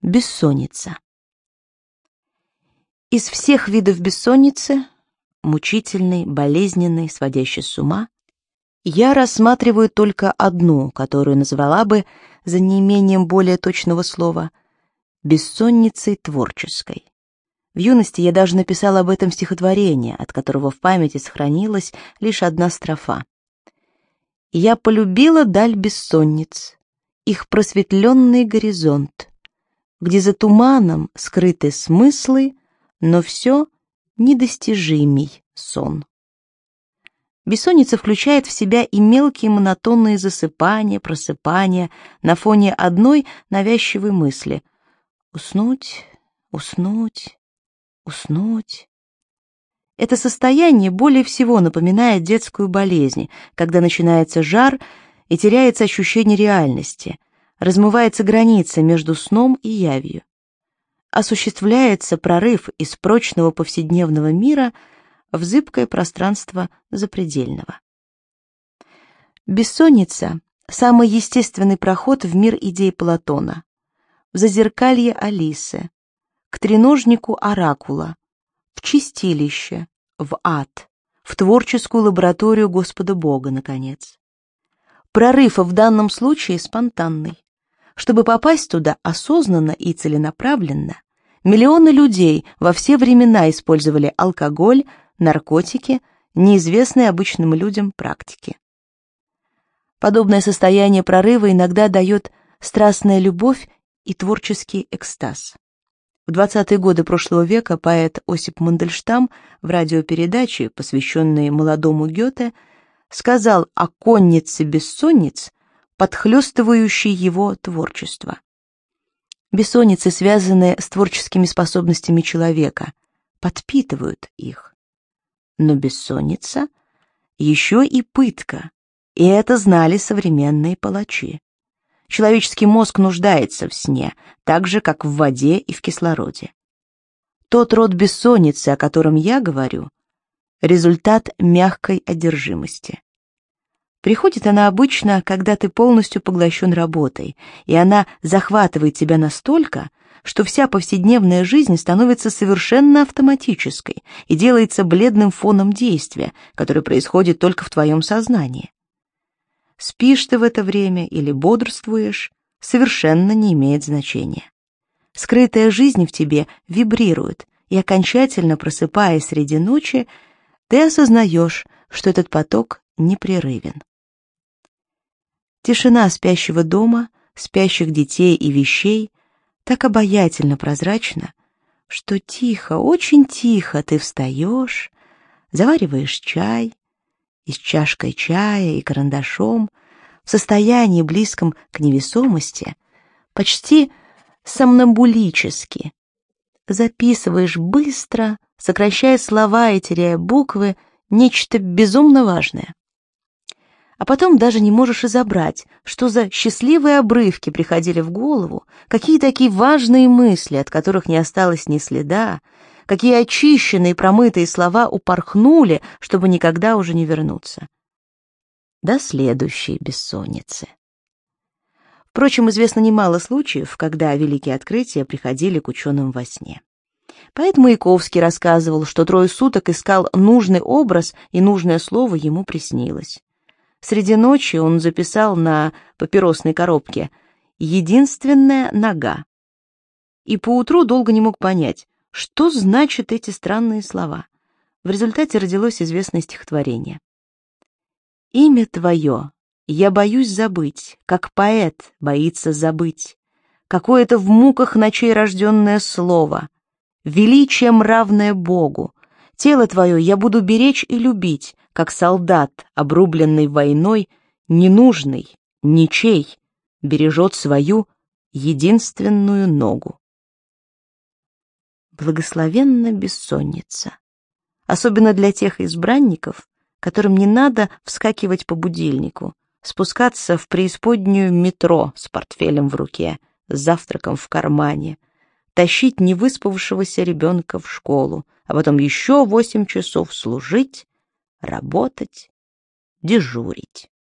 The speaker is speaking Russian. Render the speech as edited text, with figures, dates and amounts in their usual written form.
Бессонница. Из всех видов бессонницы, мучительной, болезненной, сводящей с ума, я рассматриваю только одну, которую назвала бы, за неимением более точного слова, бессонницей творческой. В юности я даже написала об этом стихотворение, от которого в памяти сохранилась лишь одна строфа. «Я полюбила даль бессонниц, их просветленный горизонт, где за туманом скрыты смыслы, но все недостижимый сон». Бессонница включает в себя и мелкие монотонные засыпания, просыпания на фоне одной навязчивой мысли: уснуть, уснуть, уснуть. Это состояние более всего напоминает детскую болезнь, когда начинается жар и теряется ощущение реальности, размывается граница между сном и явью. Осуществляется прорыв из прочного повседневного мира в зыбкое пространство запредельного. Бессонница — самый естественный проход в мир идей Платона, в зазеркалье Алисы, к треножнику Оракула, в чистилище, в ад, в творческую лабораторию Господа Бога, наконец. Прорыв в данном случае спонтанный. Чтобы попасть туда осознанно и целенаправленно, миллионы людей во все времена использовали алкоголь, наркотики, неизвестные обычным людям практики. Подобное состояние прорыва иногда дает страстная любовь и творческий экстаз. В 20-е годы прошлого века поэт Осип Мандельштам в радиопередаче, посвященной молодому Гёте, сказал о коннице бессонниц, подхлёстывающей его творчество. Бессонницы, связанные с творческими способностями человека, подпитывают их. Но бессонница еще и пытка, и это знали современные палачи. Человеческий мозг нуждается в сне, так же, как в воде и в кислороде. Тот род бессонницы, о котором я говорю, результат мягкой одержимости. Приходит она обычно, когда ты полностью поглощен работой, и она захватывает тебя настолько, что вся повседневная жизнь становится совершенно автоматической и делается бледным фоном действия, которое происходит только в твоем сознании. Спишь ты в это время или бодрствуешь, совершенно не имеет значения. Скрытая жизнь в тебе вибрирует, и окончательно просыпаясь среди ночи, ты осознаешь, что этот поток непрерывен. Тишина спящего дома, спящих детей и вещей так обаятельно прозрачна, что тихо, очень тихо ты встаешь, завариваешь чай, и с чашкой чая и карандашом, в состоянии близком к невесомости, почти сомнамбулически, записываешь быстро, сокращая слова и теряя буквы, нечто безумно важное. А потом даже не можешь разобрать, что за счастливые обрывки приходили в голову, какие такие важные мысли, от которых не осталось ни следа, какие очищенные и промытые слова упорхнули, чтобы никогда уже не вернуться. До следующей бессонницы. Впрочем, известно немало случаев, когда великие открытия приходили к ученым во сне. Поэт Маяковский рассказывал, что 3 суток искал нужный образ, и нужное слово ему приснилось. Среди ночи он записал на папиросной коробке «Единственная нога». И поутру долго не мог понять, что значат эти странные слова. В результате родилось известное стихотворение. «Имя твое я боюсь забыть, как поэт боится забыть. Какое-то в муках ночей рожденное слово, величием равное Богу. Тело твое я буду беречь и любить, как солдат, обрубленный войной, ненужный, ничей, бережет свою единственную ногу». Благословенна бессонница, особенно для тех избранников, которым не надо вскакивать по будильнику, спускаться в преисподнюю метро с портфелем в руке, с завтраком в кармане, тащить невыспавшегося ребенка в школу, а потом еще 8 часов служить, работать, дежурить.